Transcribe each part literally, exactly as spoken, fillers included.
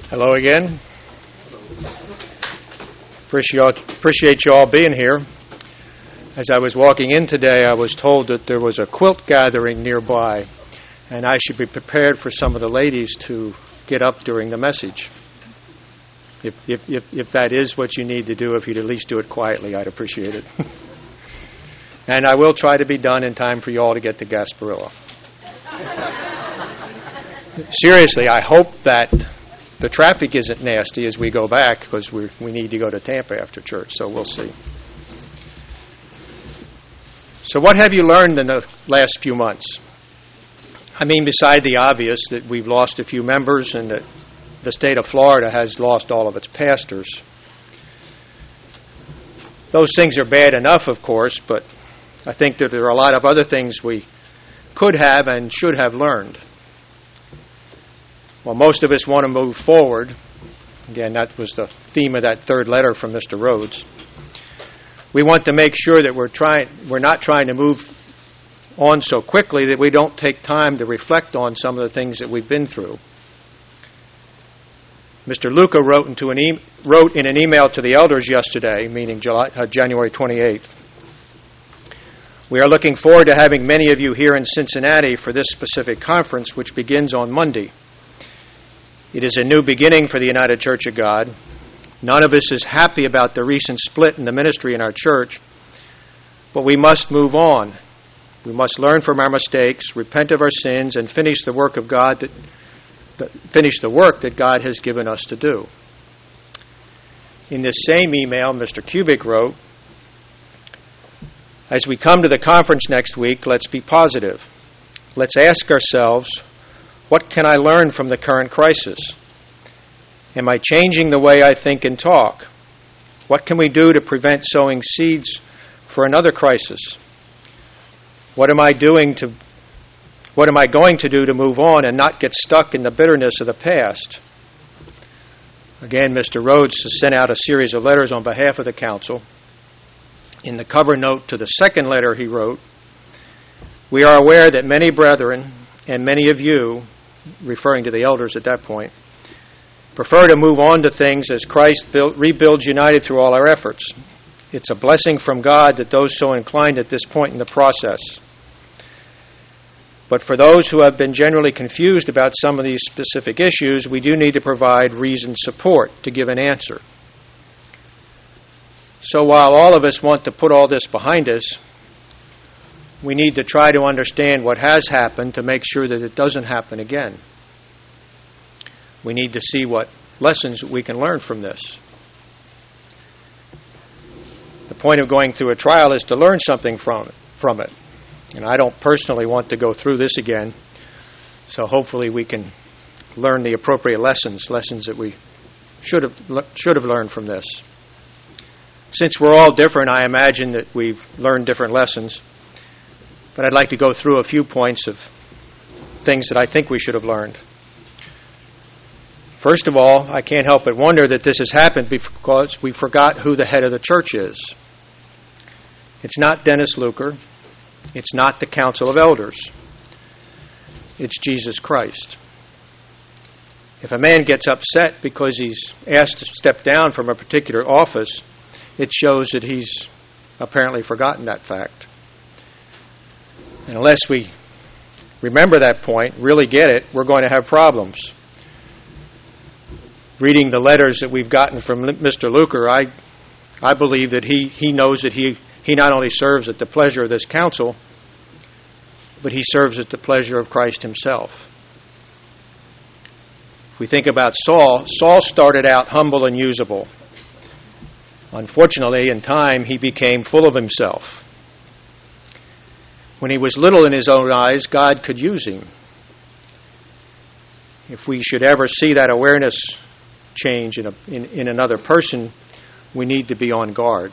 Hello again. Appreciate, appreciate you all being here. As I was walking in today, I was told that there was a quilt gathering nearby, and I should be prepared for some of the ladies to get up during the message. If, if, if, if that is what you need to do, if you'd at least do it quietly, I'd appreciate it. And I will try to be done in time for you all to get to Gasparilla. Seriously, I hope that the traffic isn't nasty as we go back, because we we need to go to Tampa after church, so we'll see. So what have you learned in the last few months? I mean, beside the obvious that we've lost a few members and that the state of Florida has lost all of its pastors. Those things are bad enough, of course, but I think that there are a lot of other things we could have and should have learned. Well, most of us want to move forward. Again, that was the theme of that third letter from Mister Rhodes. We want to make sure that we're trying, we're not trying to move on so quickly that we don't take time to reflect on some of the things that we've been through. Mister Luca wrote, into an e- wrote in an email to the elders yesterday, meaning July, uh, January twenty-eighth, "We are looking forward to having many of you here in Cincinnati for this specific conference, which begins on Monday. It is a new beginning for the United Church of God. None of us is happy about the recent split in the ministry in our church, but we must move on. We must learn from our mistakes, repent of our sins, and finish the work of God that, that finish the work that God has given us to do." In this same email, Mister Kubik wrote, "As we come to the conference next week, let's be positive. Let's ask ourselves, what can I learn from the current crisis? Am I changing the way I think and talk? What can we do to prevent sowing seeds for another crisis? What am I doing to what am I going to do to move on and not get stuck in the bitterness of the past?" Again, Mister Rhodes has sent out a series of letters on behalf of the council. In the cover note to the second letter he wrote, "We are aware that many brethren and many of you," referring to the elders at that point, "prefer to move on to things as Christ build, rebuilds united through all our efforts. It's a blessing from God that those so inclined at this point in the process. But for those who have been generally confused about some of these specific issues, we do need to provide reasoned support to give an answer. So while all of us want to put all this behind us, we need to try to understand what has happened to make sure that it doesn't happen again. We need to see what lessons we can learn from this. The point of going through a trial is to learn something from it, from it. And I don't personally want to go through this again, so hopefully we can learn the appropriate lessons, lessons that we should have should have learned from this. Since we're all different, I imagine that we've learned different lessons. But I'd like to go through a few points of things that I think we should have learned. First of all, I can't help but wonder that this has happened because we forgot who the head of the church is. It's not Dennis Luker. It's not the Council of Elders. It's Jesus Christ. If a man gets upset because he's asked to step down from a particular office, it shows that he's apparently forgotten that fact. And unless we remember that point, really get it, we're going to have problems. Reading the letters that we've gotten from Mister Luker, I I believe that he, he knows that he, he not only serves at the pleasure of this council, but he serves at the pleasure of Christ himself. If we think about Saul, Saul started out humble and usable. Unfortunately, in time, he became full of himself. When he was little in his own eyes, God could use him. If we should ever see that awareness change in, a, in, in another person, we need to be on guard.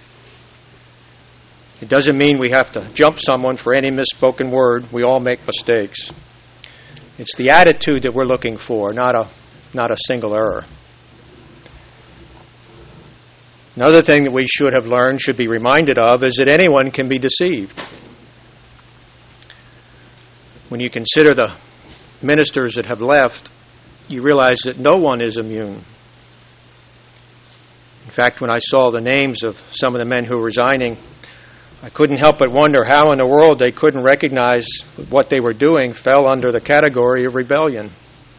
It doesn't mean we have to jump someone for any misspoken word. We all make mistakes. It's the attitude that we're looking for, not a, not a single error. Another thing that we should have learned, should be reminded of, is that anyone can be deceived. When you consider the ministers that have left, you realize that no one is immune. In fact, when I saw the names of some of the men who were resigning, I couldn't help but wonder how in the world they couldn't recognize what they were doing fell under the category of rebellion.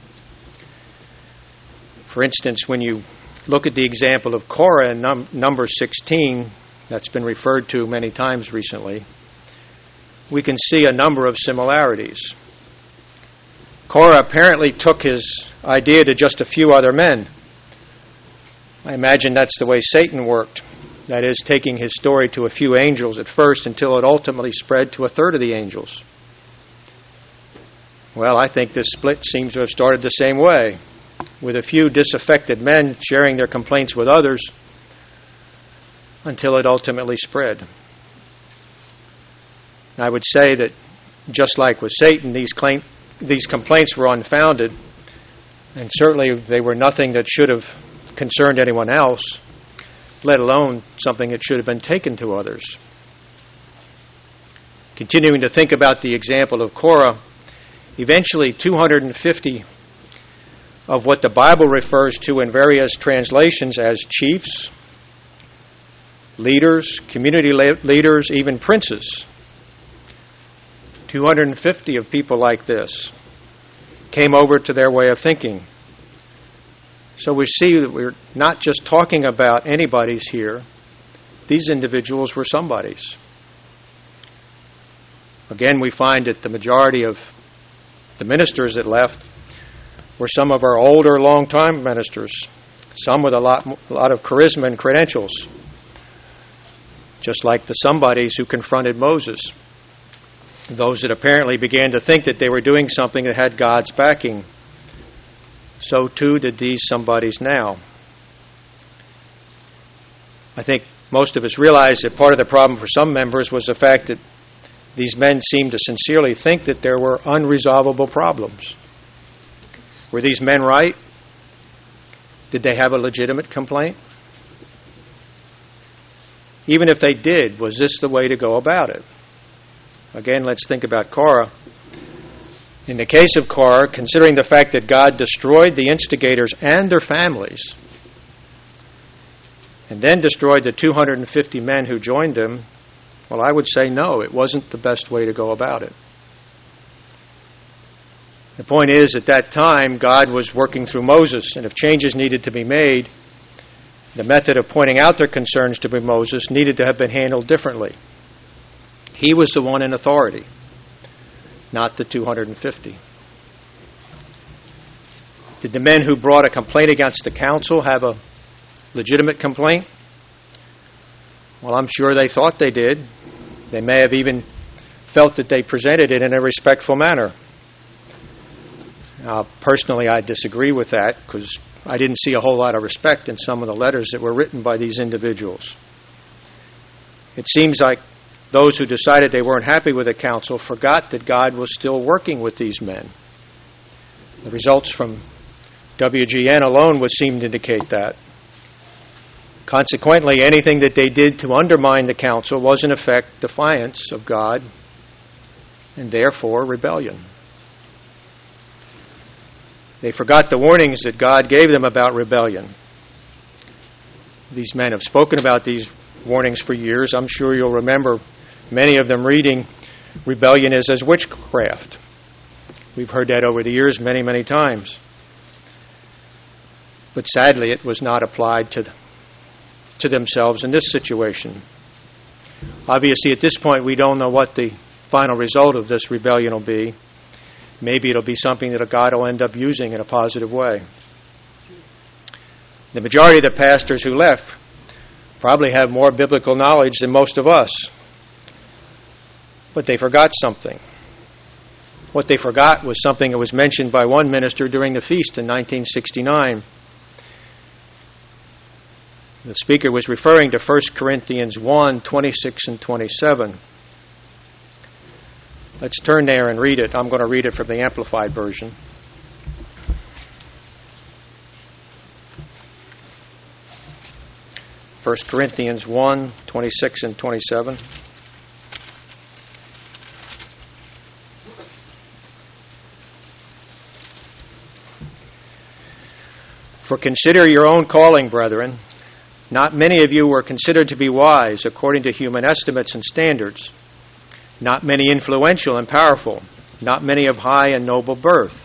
For instance, when you look at the example of Korah in num- number sixteen, that's been referred to many times recently, we can see a number of similarities. Korah apparently took his idea to just a few other men. I imagine that's the way Satan worked. That is, taking his story to a few angels at first until it ultimately spread to a third of the angels. Well, I think this split seems to have started the same way, with a few disaffected men sharing their complaints with others until it ultimately spread. I would say that just like with Satan, these claim, these complaints were unfounded, and certainly they were nothing that should have concerned anyone else, let alone something that should have been taken to others. Continuing to think about the example of Korah, eventually two hundred fifty of what the Bible refers to in various translations as chiefs, leaders, community leaders, even princes, two hundred fifty of people like this came over to their way of thinking. So we see that we're not just talking about anybody's here. These individuals were somebody's. Again, we find that the majority of the ministers that left were some of our older, long-time ministers, some with a lot, a lot of charisma and credentials, just like the somebodies who confronted Moses, those that apparently began to think that they were doing something that had God's backing. So too did these somebodies now. I think most of us realize that part of the problem for some members was the fact that these men seemed to sincerely think that there were unresolvable problems. Were these men right? Did they have a legitimate complaint? Even if they did, was this the way to go about it? Again, let's think about Korah. In the case of Korah, considering the fact that God destroyed the instigators and their families, and then destroyed the two hundred fifty men who joined them, well, I would say no, it wasn't the best way to go about it. The point is, at that time, God was working through Moses, and if changes needed to be made, the method of pointing out their concerns to Moses needed to have been handled differently. He was the one in authority, not the two hundred fifty. Did the men who brought a complaint against the council have a legitimate complaint? Well, I'm sure they thought they did. They may have even felt that they presented it in a respectful manner. Now, personally, I disagree with that because I didn't see a whole lot of respect in some of the letters that were written by these individuals. It seems like those who decided they weren't happy with the council forgot that God was still working with these men. The results from W G N alone would seem to indicate that. Consequently, anything that they did to undermine the council was in effect defiance of God and therefore rebellion. They forgot the warnings that God gave them about rebellion. These men have spoken about these warnings for years. I'm sure you'll remember many of them reading, rebellion is as witchcraft. We've heard that over the years many, many times. But sadly, it was not applied to, to themselves in this situation. Obviously, at this point, we don't know what the final result of this rebellion will be. Maybe it'll be something that God will end up using in a positive way. The majority of the pastors who left probably have more biblical knowledge than most of us. But they forgot something. What they forgot was something that was mentioned by one minister during the feast in nineteen sixty-nine. The speaker was referring to First Corinthians one, twenty-six and twenty-seven. Let's turn there and read it. I'm going to read it from the Amplified Version. First Corinthians one, twenty-six and twenty-seven. For consider your own calling, brethren. Not many of you were considered to be wise according to human estimates and standards. Not many influential and powerful. Not many of high and noble birth.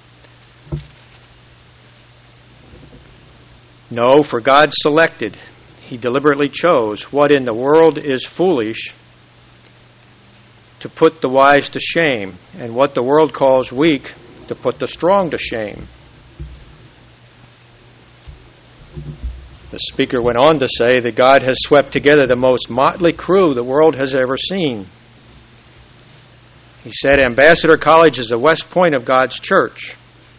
No, for God selected, He deliberately chose what in the world is foolish to put the wise to shame, and what the world calls weak to put the strong to shame. The speaker went on to say that God has swept together the most motley crew the world has ever seen. He said, Ambassador College is the West Point of God's church.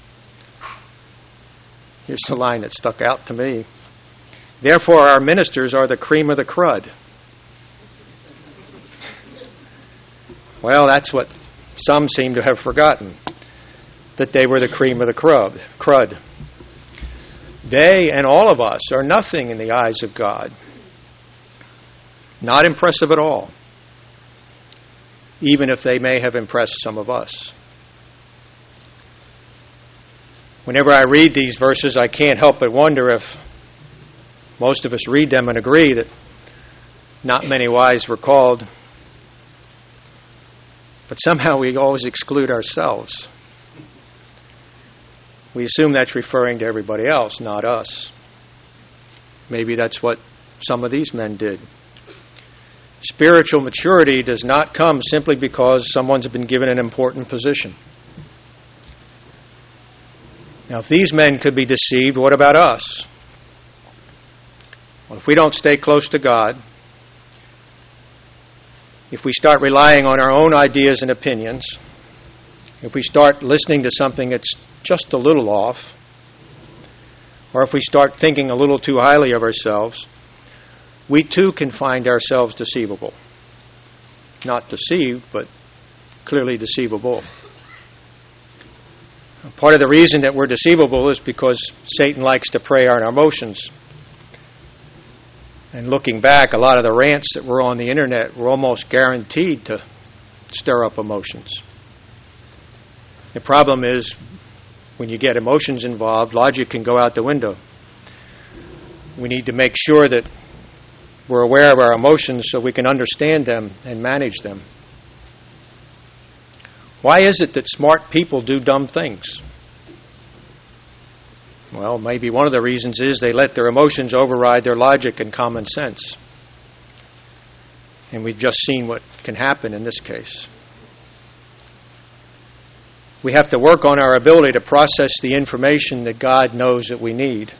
Here's the line that stuck out to me. Therefore, our ministers are the cream of the crud. Well, that's what some seem to have forgotten, that they were the cream of the crud. crud. They and all of us are nothing in the eyes of God. Not impressive at all, even if they may have impressed some of us. Whenever I read these verses, I can't help but wonder if most of us read them and agree that not many wise were called, but somehow we always exclude ourselves. We assume that's referring to everybody else, not us. Maybe that's what some of these men did. Spiritual maturity does not come simply because someone's been given an important position. Now, if these men could be deceived, what about us? Well, if we don't stay close to God, if we start relying on our own ideas and opinions, if we start listening to something that's just a little off, or if we start thinking a little too highly of ourselves, we too can find ourselves deceivable. Not deceived, but clearly deceivable. Part of the reason that we're deceivable is because Satan likes to prey on our emotions. And looking back, a lot of the rants that were on the internet were almost guaranteed to stir up emotions. The problem is, when you get emotions involved, logic can go out the window. We need to make sure that we're aware of our emotions so we can understand them and manage them. Why is it that smart people do dumb things? Well, maybe one of the reasons is they let their emotions override their logic and common sense. And we've just seen what can happen in this case. We have to work on our ability to process the information that God knows that we need.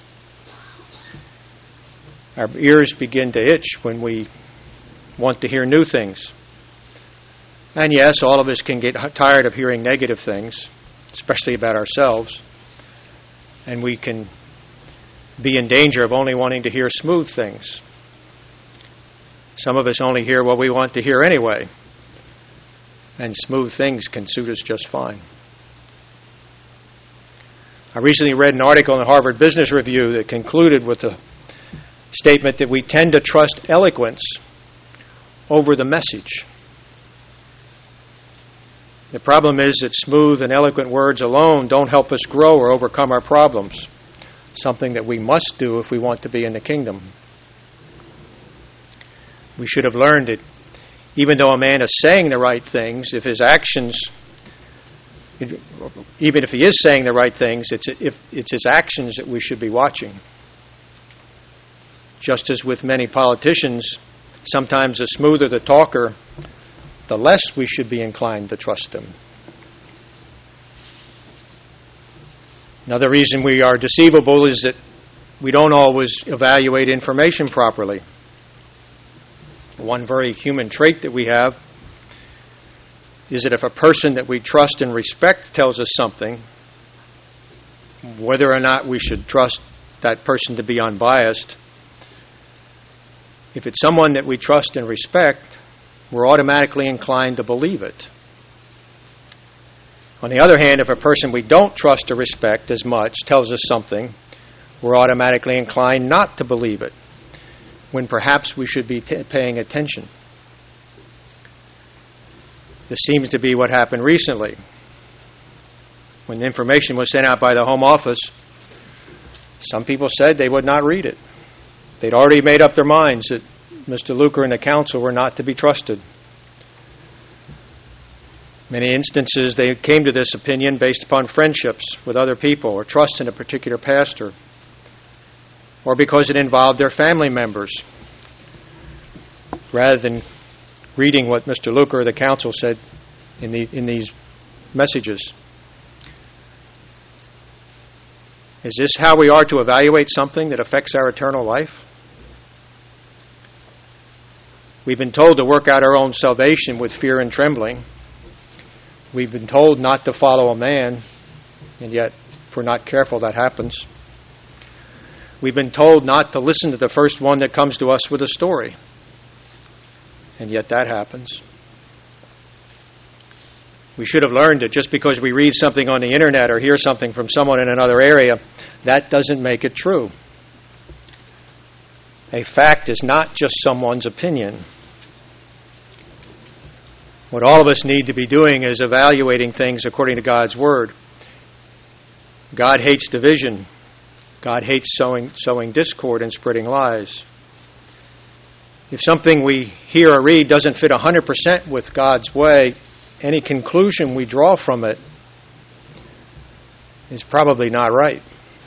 Our ears begin to itch when we want to hear new things. And yes, all of us can get tired of hearing negative things, especially about ourselves. And we can be in danger of only wanting to hear smooth things. Some of us only hear what we want to hear anyway. And smooth things can suit us just fine. I recently read an article in the Harvard Business Review that concluded with a statement that we tend to trust eloquence over the message. The problem is that smooth and eloquent words alone don't help us grow or overcome our problems, something that we must do if we want to be in the kingdom. We should have learned that even though a man is saying the right things, if his actions, even if he is saying the right things, it's, if, it's his actions that we should be watching. Just as with many politicians, sometimes the smoother the talker, the less we should be inclined to trust them. Another reason we are deceivable is that we don't always evaluate information properly. One very human trait that we have is that if a person that we trust and respect tells us something, whether or not we should trust that person to be unbiased, if it's someone that we trust and respect, we're automatically inclined to believe it. On the other hand, if a person we don't trust or respect as much tells us something, we're automatically inclined not to believe it, when perhaps we should be t- paying attention. This seems to be what happened recently. When information was sent out by the Home Office Some people said they would not read it. They'd already made up their minds that Mister Luker and the council were not to be trusted. Many instances they came to this opinion based upon friendships with other people or trust in a particular pastor, or because it involved their family members, rather than reading what Mister Luker or the council said in, the, in these messages. Is this how we are to evaluate something that affects our eternal life? We've been told to work out our own salvation with fear and trembling. We've been told not to follow a man, and yet, if we're not careful, that happens. We've been told not to listen to the first one that comes to us with a story, and yet that happens. We should have learned that just because we read something on the internet or hear something from someone in another area, that doesn't make it true. A fact is not just someone's opinion. What all of us need to be doing is evaluating things according to God's Word. God hates division. God hates sowing, sowing discord and spreading lies. If something we hear or read doesn't fit one hundred percent with God's way, any conclusion we draw from it is probably not right.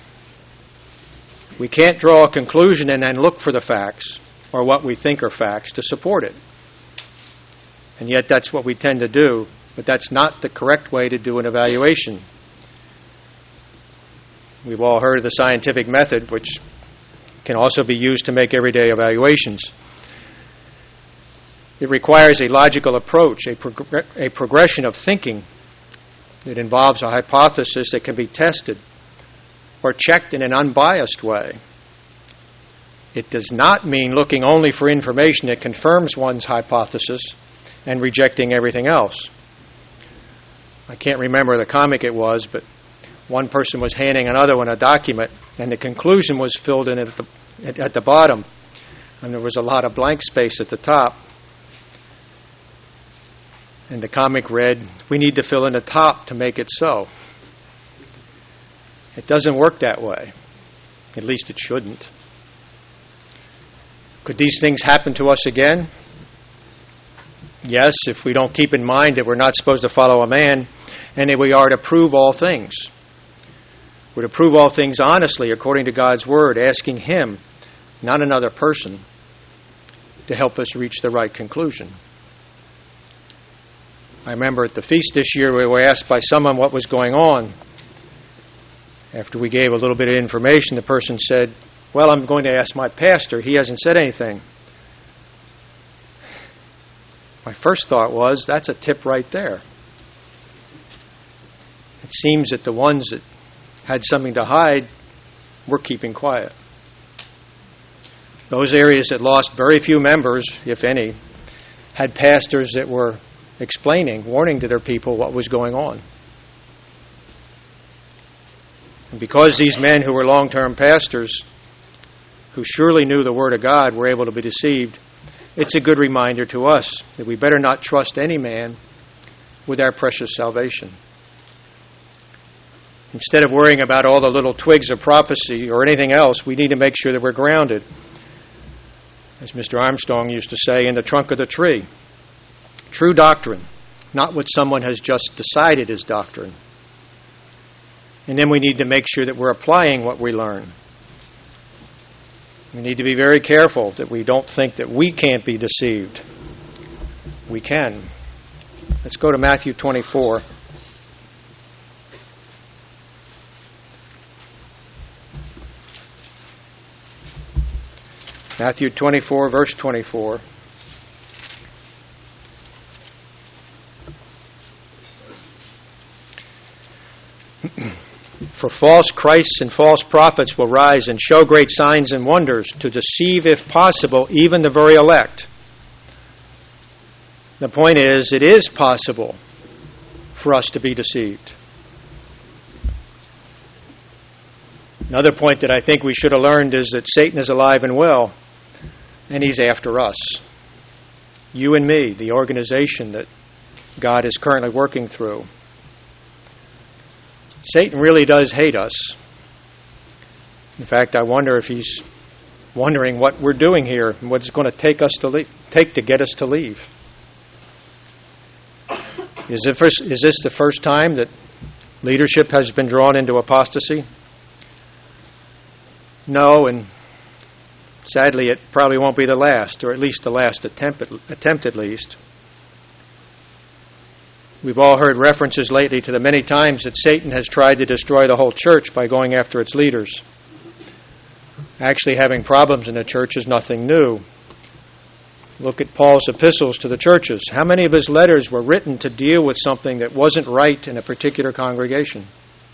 We can't draw a conclusion and then look for the facts or what we think are facts to support it. And yet that's what we tend to do, but that's not the correct way to do an evaluation. We've all heard of the scientific method, which can also be used to make everyday evaluations. It requires a logical approach, a, prog- a progression of thinking that involves a hypothesis that can be tested or checked in an unbiased way. It does not mean looking only for information that confirms one's hypothesis and rejecting everything else. I can't remember the comic it was, but one person was handing another one a document, and the conclusion was filled in at the, at the bottom, and there was a lot of blank space at the top. And the comic read, "We need to fill in the top to make it so." It doesn't work that way. At least it shouldn't. Could these things happen to us again? Yes, if we don't keep in mind that we're not supposed to follow a man and that we are to prove all things. We're to prove all things honestly according to God's Word, asking Him, not another person, to help us reach the right conclusion. I remember at the feast this year we were asked by someone what was going on. After we gave a little bit of information, the person said, "Well, I'm going to ask my pastor. He hasn't said anything." My first thought was, that's a tip right there. It seems that the ones that had something to hide were keeping quiet. Those areas that lost very few members, if any, had pastors that were explaining, warning to their people what was going on. And because these men who were long-term pastors, who surely knew the Word of God, were able to be deceived, it's a good reminder to us that we better not trust any man with our precious salvation. Instead of worrying about all the little twigs of prophecy or anything else, we need to make sure that we're grounded, as Mister Armstrong used to say, in the trunk of the tree. True doctrine, not what someone has just decided is doctrine. And then we need to make sure that we're applying what we learn. We need to be very careful that we don't think that we can't be deceived. We can. Let's go to Matthew twenty-four. Matthew twenty-four, verse twenty-four. For false Christs and false prophets will rise and show great signs and wonders to deceive, if possible, even the very elect. The point is, it is possible for us to be deceived. Another point that I think we should have learned is that Satan is alive and well, and he's after us. You and me, the organization that God is currently working through. Satan really does hate us. In fact, I wonder if he's wondering what we're doing here and what it's going to take us to leave, take to get us to leave. Is, it first, is this the first time that leadership has been drawn into apostasy? No, and sadly it probably won't be the last, or at least the last attempt at, attempt at least. We've all heard references lately to the many times that Satan has tried to destroy the whole church by going after its leaders. Actually, having problems in the church is nothing new. Look at Paul's epistles to the churches. How many of his letters were written to deal with something that wasn't right in a particular congregation?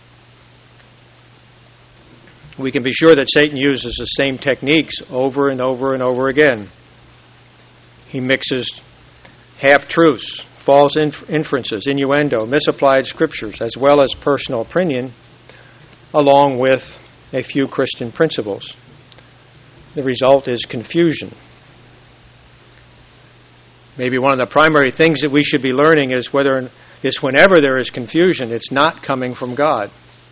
We can be sure that Satan uses the same techniques over and over and over again. He mixes half-truths, false inf- inferences, innuendo, misapplied scriptures, as well as personal opinion, along with a few Christian principles. The result is confusion. Maybe one of the primary things that we should be learning is whether is whenever there is confusion, it's not coming from God.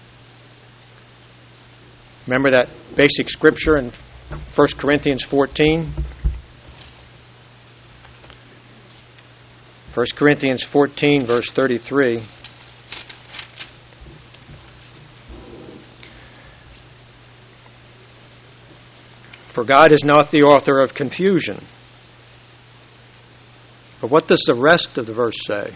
Remember that basic scripture in First Corinthians fourteen? First Corinthians fourteen, verse thirty-three. For God is not the author of confusion. But what does the rest of the verse say?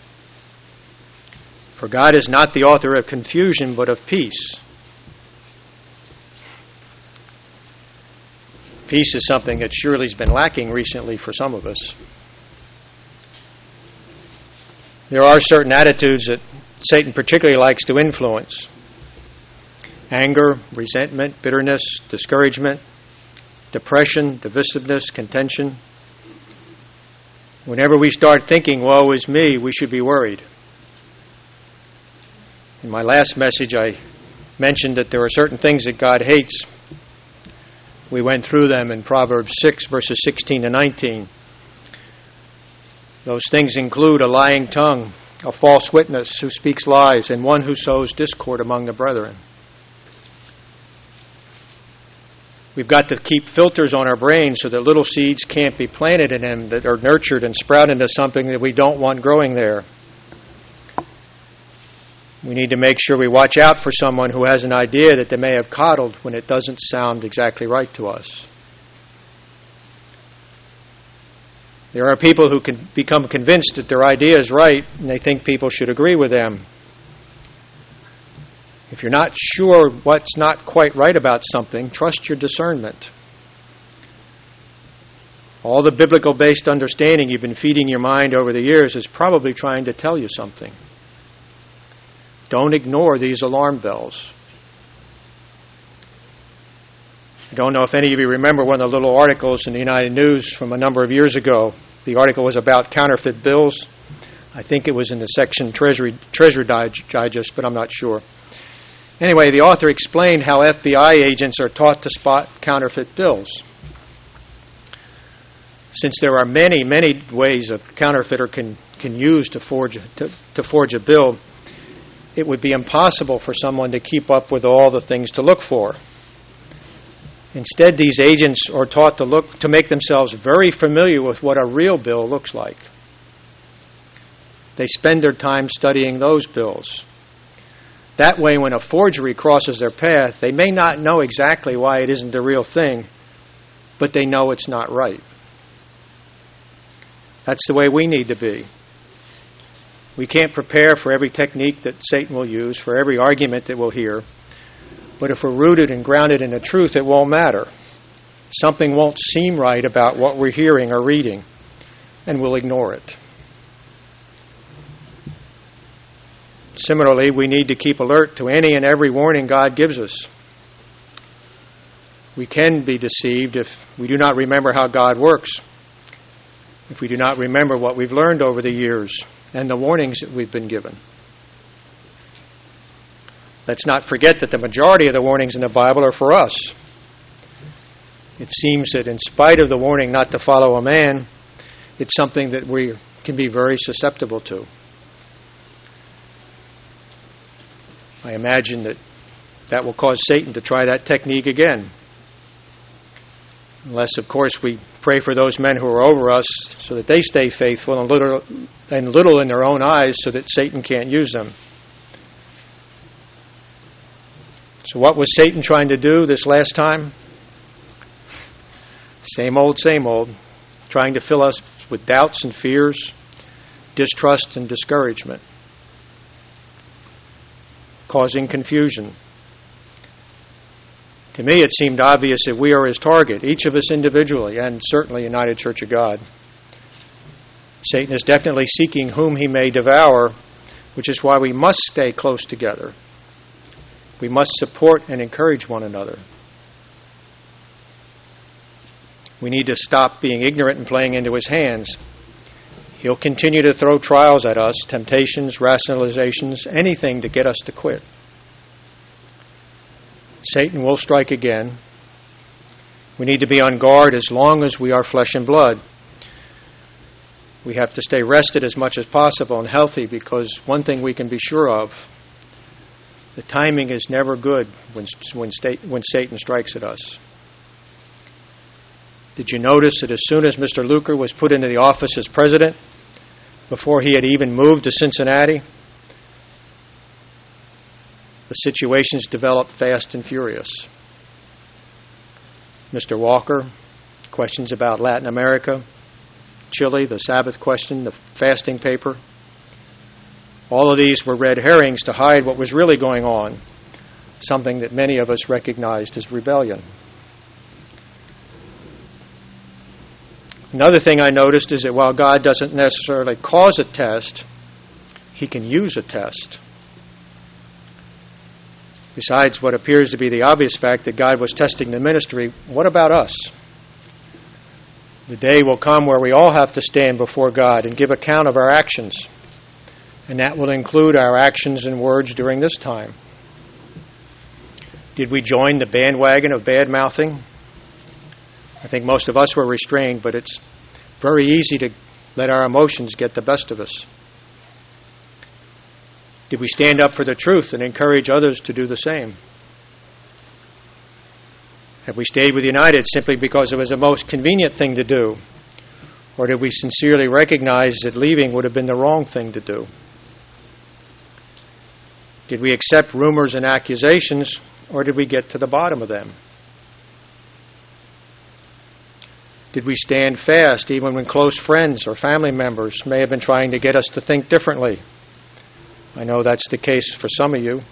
For God is not the author of confusion, but of peace. Peace is something that surely has been lacking recently for some of us. There are certain attitudes that Satan particularly likes to influence. Anger, resentment, bitterness, discouragement, depression, divisiveness, contention. Whenever we start thinking, woe is me, we should be worried. In my last message, I mentioned that there are certain things that God hates. We went through them in Proverbs six, verses sixteen to nineteen. Those things include a lying tongue, a false witness who speaks lies, and one who sows discord among the brethren. We've got to keep filters on our brains so that little seeds can't be planted in them that are nurtured and sprout into something that we don't want growing there. We need to make sure we watch out for someone who has an idea that they may have coddled when it doesn't sound exactly right to us. There are people who can become convinced that their idea is right and they think people should agree with them. If you're not sure what's not quite right about something, trust your discernment. All the biblical-based understanding you've been feeding your mind over the years is probably trying to tell you something. Don't ignore these alarm bells. I don't know if any of you remember one of the little articles in the United News from a number of years ago. The article was about counterfeit bills. I think it was in the section Treasury, Treasury Digest, but I'm not sure. Anyway, the author explained how F B I agents are taught to spot counterfeit bills. Since there are many, many ways a counterfeiter can, can use to forge, to, to forge a bill, it would be impossible for someone to keep up with all the things to look for. Instead, these agents are taught to look to make themselves very familiar with what a real bill looks like. They spend their time studying those bills. That way, when a forgery crosses their path, they may not know exactly why it isn't the real thing, but they know it's not right. That's the way we need to be. We can't prepare for every technique that Satan will use, for every argument that we'll hear. But if we're rooted and grounded in the truth, it won't matter. Something won't seem right about what we're hearing or reading, and we'll ignore it. Similarly, we need to keep alert to any and every warning God gives us. We can be deceived if we do not remember how God works, if we do not remember what we've learned over the years and the warnings that we've been given. Let's not forget that the majority of the warnings in the Bible are for us. It seems that in spite of the warning not to follow a man, it's something that we can be very susceptible to. I imagine that that will cause Satan to try that technique again. Unless, of course, we pray for those men who are over us so that they stay faithful and little, and little in their own eyes so that Satan can't use them. So what was Satan trying to do this last time? Same old, same old. Trying to fill us with doubts and fears, distrust and discouragement, causing confusion. To me, it seemed obvious that we are his target, each of us individually, and certainly United Church of God. Satan is definitely seeking whom he may devour, which is why we must stay close together. We must support and encourage one another. We need to stop being ignorant and playing into his hands. He'll continue to throw trials at us, temptations, rationalizations, anything to get us to quit. Satan will strike again. We need to be on guard as long as we are flesh and blood. We have to stay rested as much as possible and healthy, because one thing we can be sure of, the timing is never good when, when, state, when Satan strikes at us. Did you notice that as soon as Mister Luker was put into the office as president, before he had even moved to Cincinnati, the situations developed fast and furious. Mister Walker, questions about Latin America, Chile, the Sabbath question, the fasting paper. All of these were red herrings to hide what was really going on, something that many of us recognized as rebellion. Another thing I noticed is that while God doesn't necessarily cause a test, he can use a test. Besides what appears to be the obvious fact that God was testing the ministry, what about us? The day will come where we all have to stand before God and give account of our actions. And that will include our actions and words during this time. Did we join the bandwagon of bad-mouthing? I think most of us were restrained, but it's very easy to let our emotions get the best of us. Did we stand up for the truth and encourage others to do the same? Have we stayed with United simply because it was the most convenient thing to do? Or did we sincerely recognize that leaving would have been the wrong thing to do? Did we accept rumors and accusations, or did we get to the bottom of them? Did we stand fast even when close friends or family members may have been trying to get us to think differently? I know that's the case for some of you.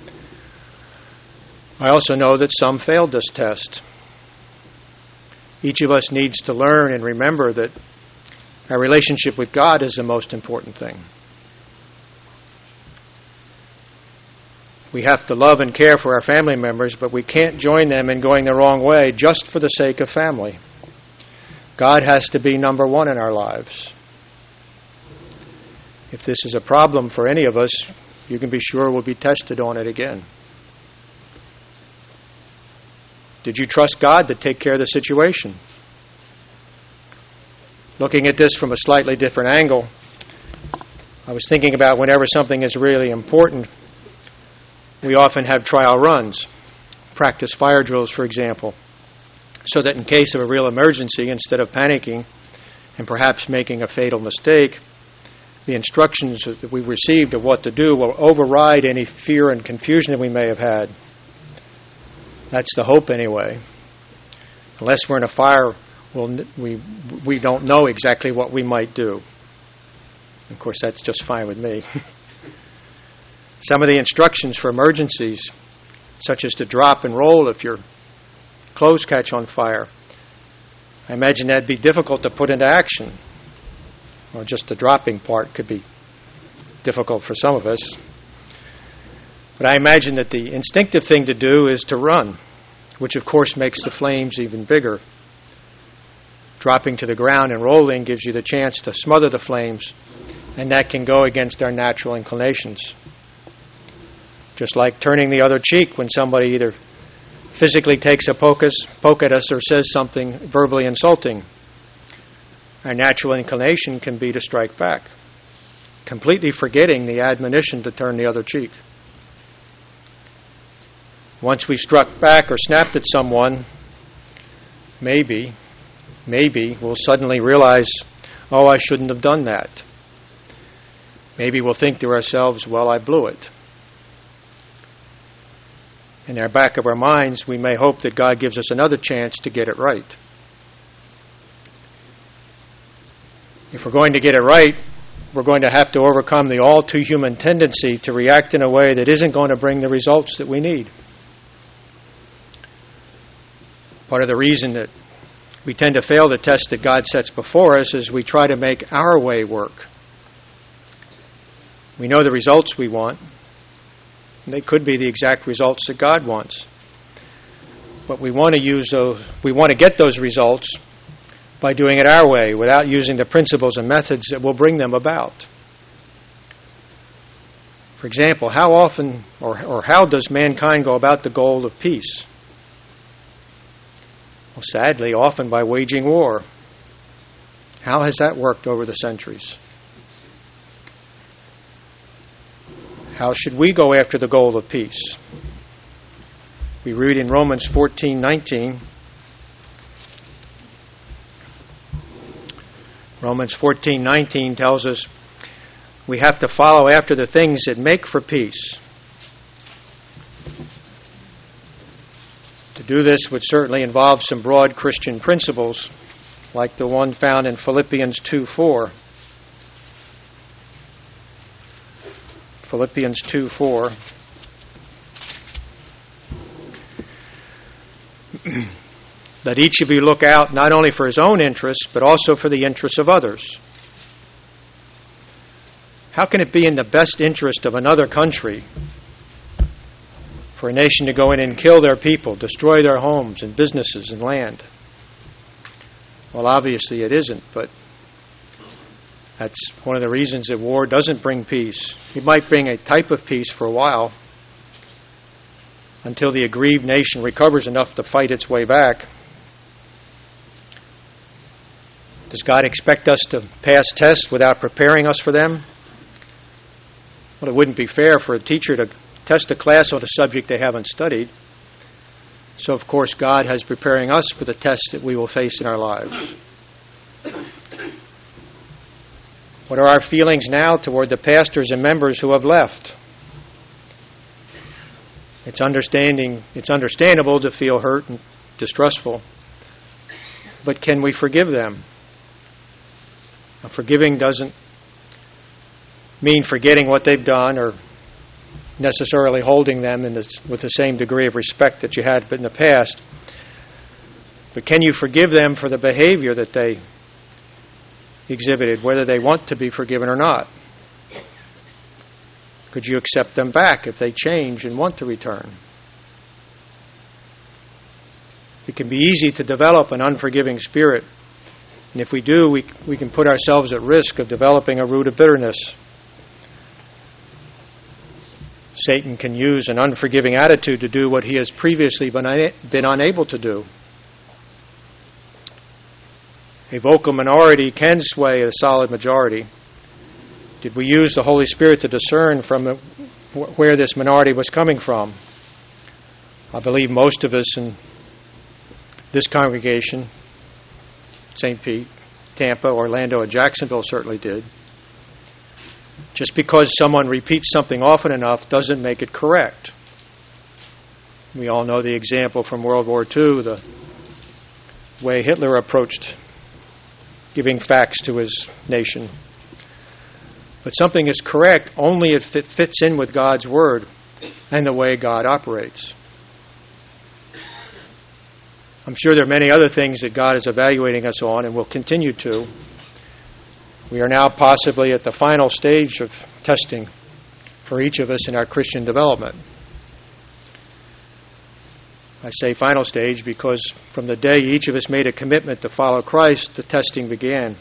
I also know that some failed this test. Each of us needs to learn and remember that our relationship with God is the most important thing. We have to love and care for our family members, but we can't join them in going the wrong way just for the sake of family. God has to be number one in our lives. If this is a problem for any of us, you can be sure we'll be tested on it again. Did you trust God to take care of the situation? Looking at this from a slightly different angle, I was thinking about whenever something is really important, we often have trial runs, practice fire drills, for example, so that in case of a real emergency, instead of panicking and perhaps making a fatal mistake, the instructions that we received of what to do will override any fear and confusion that we may have had. That's the hope anyway. Unless we're in a fire, we'll, we we don't know exactly what we might do. Of course, that's just fine with me. Some of the instructions for emergencies, such as to drop and roll if your clothes catch on fire, I imagine that'd be difficult to put into action. Or just the dropping part could be difficult for some of us. But I imagine that the instinctive thing to do is to run, which of course makes the flames even bigger. Dropping to the ground and rolling gives you the chance to smother the flames, and that can go against our natural inclinations. Just like turning the other cheek when somebody either physically takes a poke, us, poke at us or says something verbally insulting. Our natural inclination can be to strike back, completely forgetting the admonition to turn the other cheek. Once we struck back or snapped at someone, maybe, maybe we'll suddenly realize, oh, I shouldn't have done that. Maybe we'll think to ourselves, well, I blew it. In our back of our minds, we may hope that God gives us another chance to get it right. If we're going to get it right, we're going to have to overcome the all too human tendency to react in a way that isn't going to bring the results that we need. Part of the reason that we tend to fail the test that God sets before us is we try to make our way work. We know the results we want. They could be the exact results that God wants. But we want to use those, we want to get those results by doing it our way, without using the principles and methods that will bring them about. For example, how often or, or how does mankind go about the goal of peace? Well, sadly, often by waging war. How has that worked over the centuries? How should we go after the goal of peace? We read in Romans fourteen nineteen. Romans fourteen nineteen tells us we have to follow after the things that make for peace. To do this would certainly involve some broad Christian principles, like the one found in Philippians two four. Philippians two four. That each of you look out not only for his own interests, but also for the interests of others. How can it be in the best interest of another country for a nation to go in and kill their people, destroy their homes and businesses and land? Well, obviously it isn't, but that's one of the reasons that war doesn't bring peace. It might bring a type of peace for a while, until the aggrieved nation recovers enough to fight its way back. Does God expect us to pass tests without preparing us for them? Well, it wouldn't be fair for a teacher to test a class on a subject they haven't studied. So, of course, God has preparing us for the tests that we will face in our lives. What are our feelings now toward the pastors and members who have left? It's understanding. It's understandable to feel hurt and distrustful. But can we forgive them? Now, forgiving doesn't mean forgetting what they've done or necessarily holding them in this, with the same degree of respect that you had in the past. But can you forgive them for the behavior that they exhibited, whether they want to be forgiven or not? Could you accept them back if they change and want to return? It can be easy to develop an unforgiving spirit. And if we do, we, we can put ourselves at risk of developing a root of bitterness. Satan can use an unforgiving attitude to do what he has previously been, been unable to do. A vocal minority can sway a solid majority. Did we use the Holy Spirit to discern from the, where this minority was coming from? I believe most of us in this congregation, Saint Pete, Tampa, Orlando, and Jacksonville certainly did. Just because someone repeats something often enough doesn't make it correct. We all know the example from World War Two, the way Hitler approached giving facts to his nation. But something is correct only if it fits in with God's Word and the way God operates. I'm sure there are many other things that God is evaluating us on and will continue to. We are now possibly at the final stage of testing for each of us in our Christian development. I say final stage because from the day each of us made a commitment to follow Christ, the testing began.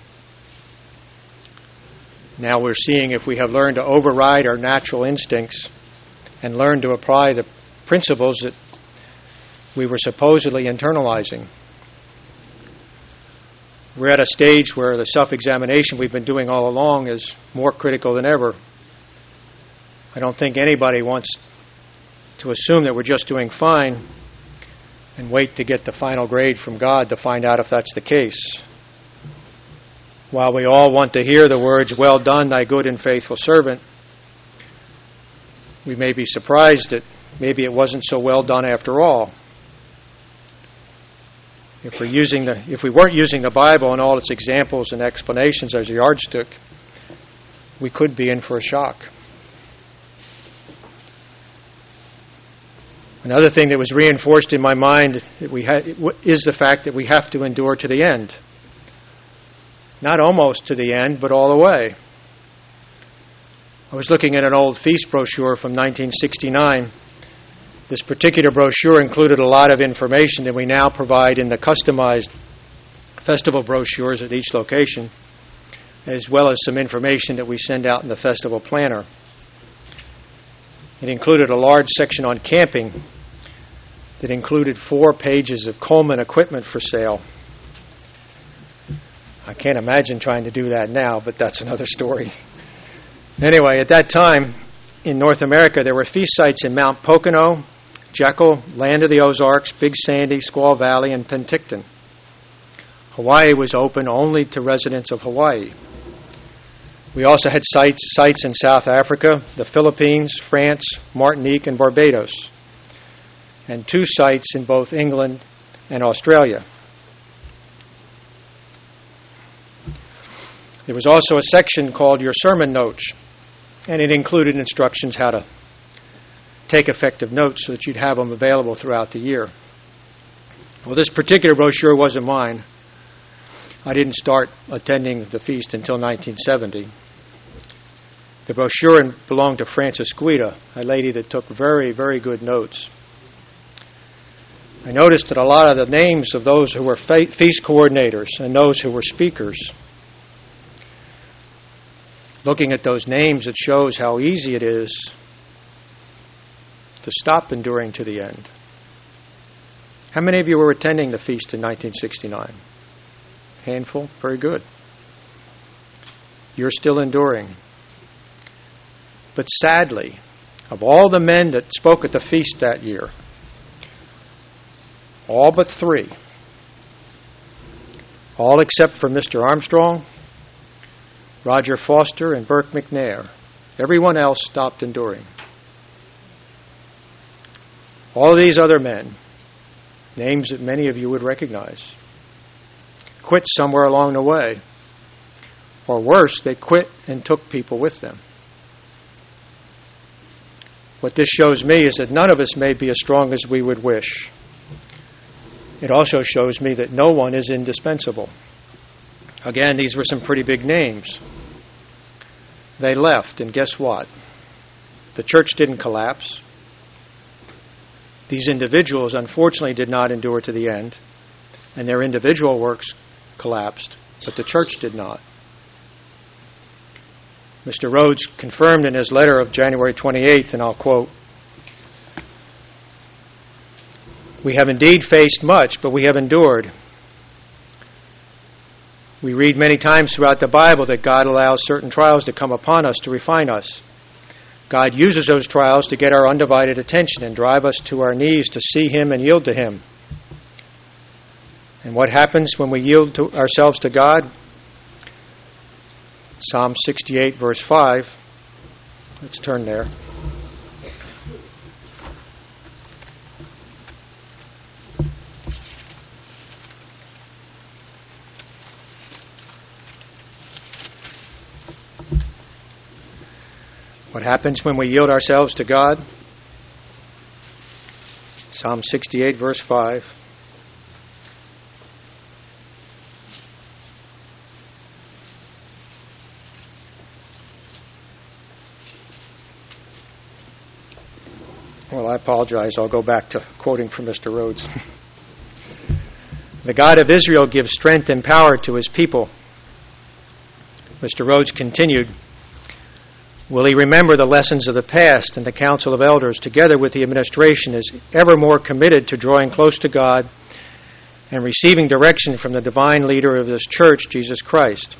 Now we're seeing if we have learned to override our natural instincts and learn to apply the principles that we were supposedly internalizing. We're at a stage where the self-examination we've been doing all along is more critical than ever. I don't think anybody wants to assume that we're just doing fine and wait to get the final grade from God to find out if that's the case. While we all want to hear the words, "Well done, thy good and faithful servant," we may be surprised that maybe it wasn't so well done after all. If we're using the, if we weren't using the Bible and all its examples and explanations as a yardstick, we could be in for a shock. Another thing that was reinforced in my mind that we ha- is the fact that we have to endure to the end. Not almost to the end, but all the way. I was looking at an old feast brochure from nineteen sixty-nine. This particular brochure included a lot of information that we now provide in the customized festival brochures at each location, as well as some information that we send out in the festival planner. It included a large section on camping that included four pages of Coleman equipment for sale. I can't imagine trying to do that now, but that's another story. Anyway, at that time, in North America, there were feast sites in Mount Pocono, Jekyll, Land of the Ozarks, Big Sandy, Squaw Valley, and Penticton. Hawaii was open only to residents of Hawaii. We also had sites, sites in South Africa, the Philippines, France, Martinique, and Barbados, and two sites in both England and Australia. There was also a section called Your Sermon Notes, and it included instructions how to take effective notes so that you'd have them available throughout the year. Well, this particular brochure wasn't mine. I didn't start attending the feast until nineteen seventy. The brochure belonged to Frances Guida, a lady that took very, very good notes. I noticed that a lot of the names of those who were feast coordinators and those who were speakers, looking at those names, it shows how easy it is to stop enduring to the end. How many of you were attending the feast in nineteen sixty-nine? Handful? Very good. You're still enduring. But sadly, of all the men that spoke at the feast that year, all but three, all except for Mister Armstrong, Roger Foster, and Burke McNair, everyone else stopped enduring. All of these other men, names that many of you would recognize, quit somewhere along the way. Or worse, they quit and took people with them. What this shows me is that none of us may be as strong as we would wish. It also shows me that no one is indispensable. Again, these were some pretty big names. They left, and guess what? The church didn't collapse. These individuals, unfortunately, did not endure to the end, and their individual works collapsed, but the church did not. Mister Rhodes confirmed in his letter of January twenty-eighth, and I'll quote, "We have indeed faced much, but we have endured. We read many times throughout the Bible that God allows certain trials to come upon us to refine us. God uses those trials to get our undivided attention and drive us to our knees to see Him and yield to Him. And what happens when we yield to ourselves to God? Psalm sixty-eight, verse five. Let's turn there. What happens when we yield ourselves to God? Psalm sixty-eight, verse five. Well, I apologize. I'll go back to quoting from Mister Rhodes. "The God of Israel gives strength and power to His people." Mister Rhodes continued, "Will He remember the lessons of the past, and the Council of Elders, together with the administration, is ever more committed to drawing close to God and receiving direction from the divine leader of this church, Jesus Christ.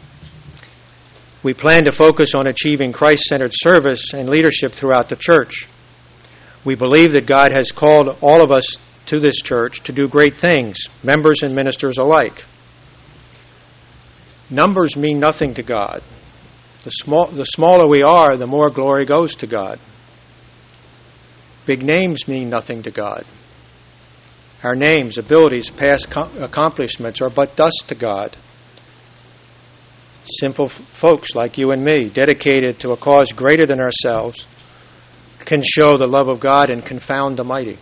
We plan to focus on achieving Christ-centered service and leadership throughout the church. We believe that God has called all of us to this church to do great things, members and ministers alike. Numbers mean nothing to God. The small, the smaller we are, the more glory goes to God. Big names mean nothing to God. Our names, abilities, past com- accomplishments are but dust to God. Simple f- folks like you and me, dedicated to a cause greater than ourselves, can show the love of God and confound the mighty.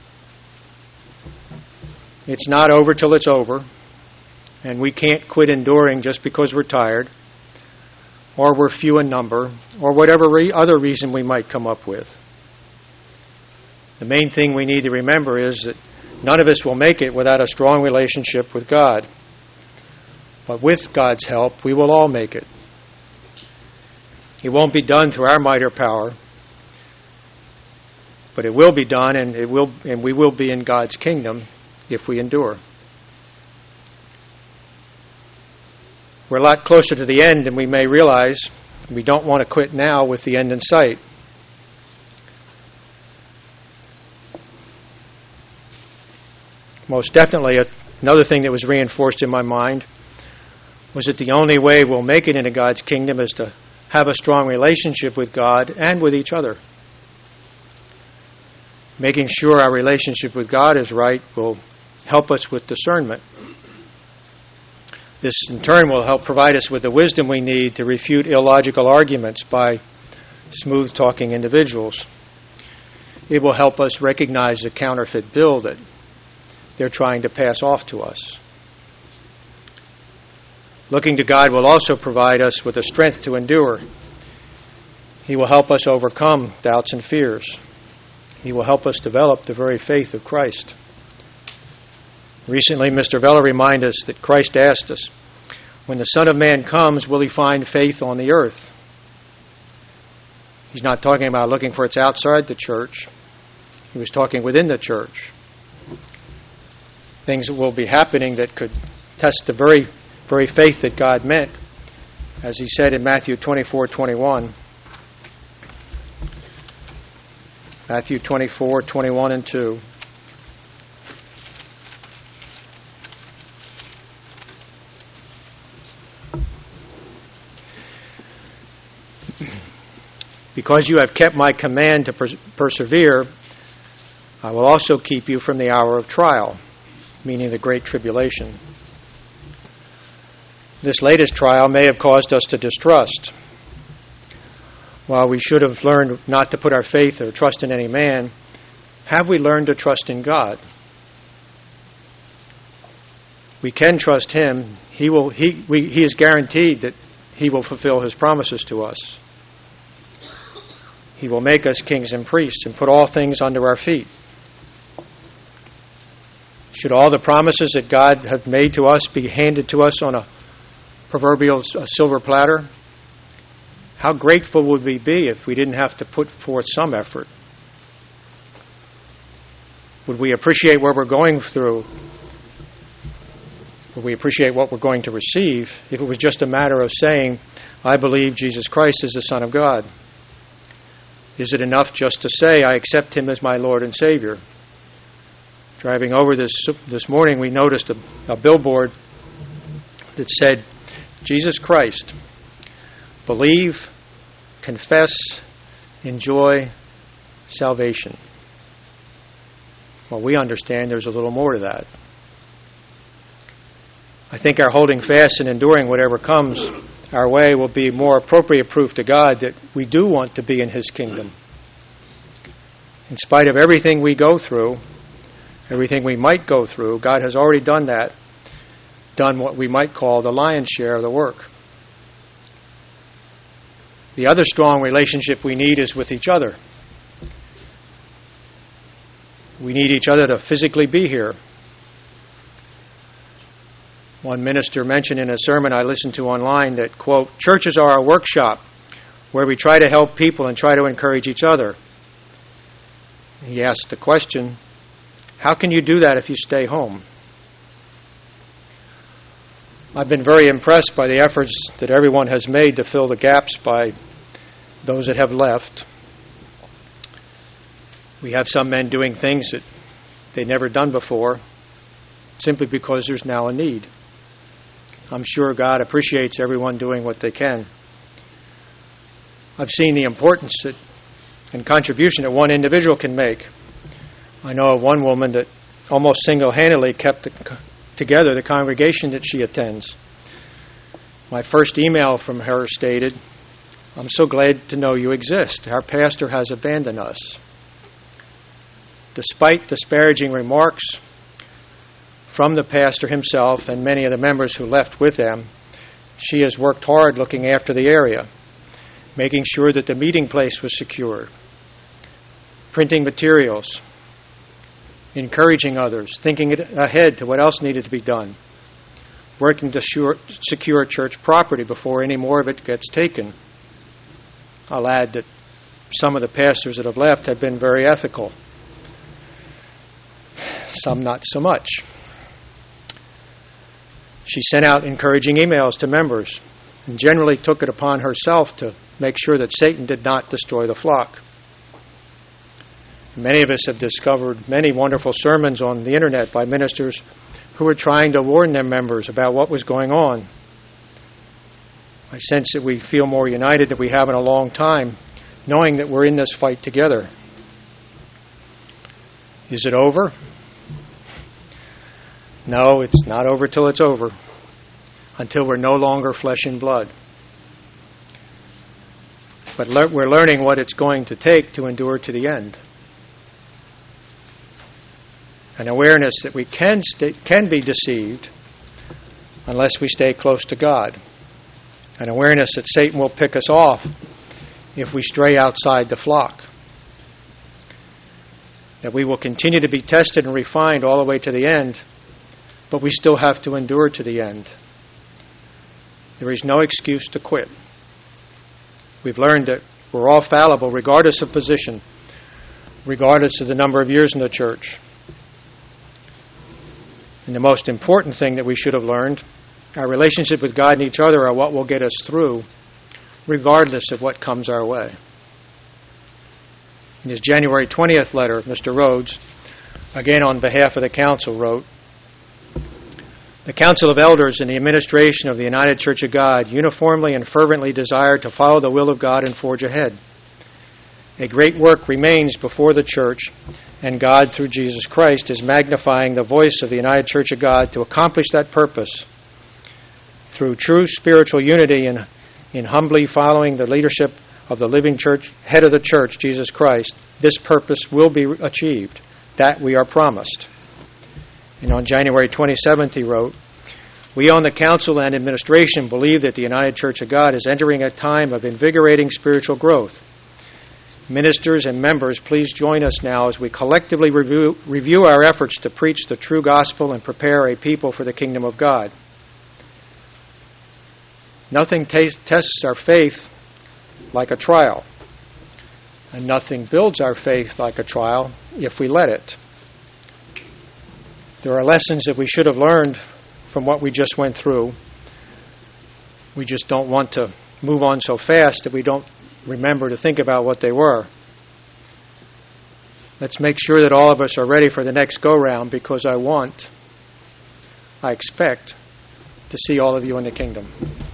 It's not over till it's over, and we can't quit enduring just because we're tired, or we're few in number, or whatever re- other reason we might come up with. The main thing we need to remember is that none of us will make it without a strong relationship with God. But with God's help, we will all make it. It won't be done through our might or power, but it will be done, and it will, and we will be in God's kingdom if we endure. We're a lot closer to the end than we may realize. We don't want to quit now with the end in sight. Most definitely, another thing that was reinforced in my mind was that the only way we'll make it into God's kingdom is to have a strong relationship with God and with each other. Making sure our relationship with God is right will help us with discernment. This, in turn, will help provide us with the wisdom we need to refute illogical arguments by smooth-talking individuals. It will help us recognize the counterfeit bill that they're trying to pass off to us. Looking to God will also provide us with the strength to endure. He will help us overcome doubts and fears. He will help us develop the very faith of Christ. Recently, Mister Vella reminded us that Christ asked us, when the Son of Man comes, will he find faith on the earth? He's not talking about looking for it's outside the church. He was talking within the church. Things will be happening that could test the very, very faith that God meant, as he said in Matthew twenty-four twenty-one. Matthew twenty-four twenty-one and two. Because you have kept my command to pers- persevere, I will also keep you from the hour of trial, meaning the great tribulation. This latest trial may have caused us to distrust. While we should have learned not to put our faith or trust in any man, have we learned to trust in God? We can trust him. He will. He, we, he is guaranteed that he will fulfill his promises to us. He will make us kings and priests and put all things under our feet. Should all the promises that God has made to us be handed to us on a proverbial silver platter? How grateful would we be if we didn't have to put forth some effort? Would we appreciate what we're going through? Would we appreciate what we're going to receive if it was just a matter of saying, I believe Jesus Christ is the Son of God? Is it enough just to say, I accept him as my Lord and Savior? Driving over this this morning, we noticed a, a billboard that said, Jesus Christ, believe, confess, enjoy salvation. Well, we understand there's a little more to that. I think our holding fast and enduring whatever comes our way will be more appropriate proof to God that we do want to be in his kingdom. In spite of everything we go through, everything we might go through, God has already done that, done what we might call the lion's share of the work. The other strong relationship we need is with each other. We need each other to physically be here. One minister mentioned in a sermon I listened to online that, quote, churches are a workshop where we try to help people and try to encourage each other. He asked the question, how can you do that if you stay home? I've been very impressed by the efforts that everyone has made to fill the gaps by those that have left. We have some men doing things that they've never done before simply because there's now a need. I'm sure God appreciates everyone doing what they can. I've seen the importance that, and contribution that one individual can make. I know of one woman that almost single-handedly kept the, together the congregation that she attends. My first email from her stated, "I'm so glad to know you exist. Our pastor has abandoned us." Despite disparaging remarks from the pastor himself and many of the members who left with them, she has worked hard looking after the area, making sure that the meeting place was secured, printing materials, encouraging others, thinking ahead to what else needed to be done, working to sure, secure church property before any more of it gets taken. I'll add that some of the pastors that have left have been very ethical, some not so much. She sent out encouraging emails to members and generally took it upon herself to make sure that Satan did not destroy the flock. Many of us have discovered many wonderful sermons on the internet by ministers who were trying to warn their members about what was going on. I sense that we feel more united than we have in a long time, knowing that we're in this fight together. Is it over? No, it's not over till it's over, until we're no longer flesh and blood. But le- we're learning what it's going to take to endure to the end. An awareness that we can st- can be deceived unless we stay close to God. An awareness that Satan will pick us off if we stray outside the flock. That we will continue to be tested and refined all the way to the end, but we still have to endure to the end. There is no excuse to quit. We've learned that we're all fallible regardless of position, regardless of the number of years in the church. And the most important thing that we should have learned, our relationship with God and each other are what will get us through, regardless of what comes our way. In his January twentieth letter, Mister Rhodes, again on behalf of the council, wrote, "The Council of Elders and the administration of the United Church of God uniformly and fervently desire to follow the will of God and forge ahead. A great work remains before the church, and God, through Jesus Christ, is magnifying the voice of the United Church of God to accomplish that purpose. Through true spiritual unity and in humbly following the leadership of the living church, head of the church, Jesus Christ, this purpose will be achieved. That we are promised." And on January twenty-seventh, he wrote, "We on the council and administration believe that the United Church of God is entering a time of invigorating spiritual growth. Ministers and members, please join us now as we collectively review, review our efforts to preach the true gospel and prepare a people for the kingdom of God. Nothing t- tests our faith like a trial, and nothing builds our faith like a trial if we let it. There are lessons that we should have learned from what we just went through. We just don't want to move on so fast that we don't remember to think about what they were. Let's make sure that all of us are ready for the next go-round, because I want, I expect, to see all of you in the kingdom."